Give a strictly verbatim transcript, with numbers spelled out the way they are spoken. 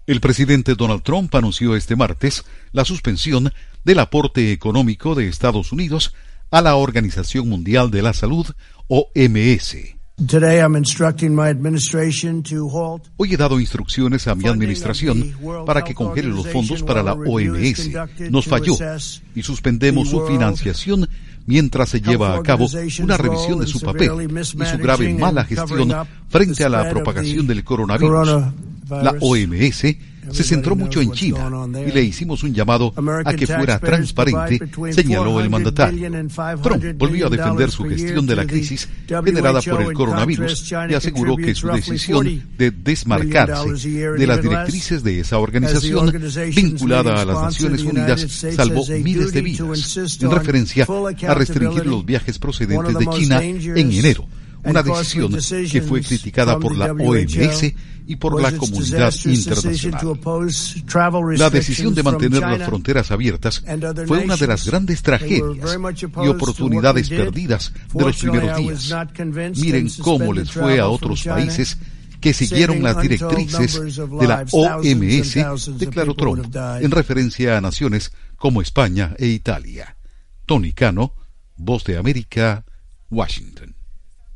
El presidente Donald Trump anunció este martes la suspensión del aporte económico de Estados Unidos a la Organización Mundial de la Salud, O M S. Hoy he dado instrucciones a mi administración para que congele los fondos para la O M S. Nos falló y suspendemos su financiación mientras se lleva a cabo una revisión de su papel y su grave mala gestión frente a la propagación del coronavirus. La O M S se centró mucho en China y le hicimos un llamado a que fuera transparente, señaló el mandatario. Trump volvió a defender su gestión de la crisis generada por el coronavirus y aseguró que su decisión de desmarcarse de las directrices de esa organización vinculada a las Naciones Unidas salvó miles de vidas, en referencia a restringir los viajes procedentes de China en enero. Una decisión que fue criticada por la O M S y por la comunidad internacional. La decisión de mantener las fronteras abiertas fue una de las grandes tragedias y oportunidades perdidas de los primeros días. Miren cómo les fue a otros países que siguieron las directrices de la O M S, declaró Trump, en referencia a naciones como España e Italia. Tony Cano, Voz de América, Washington.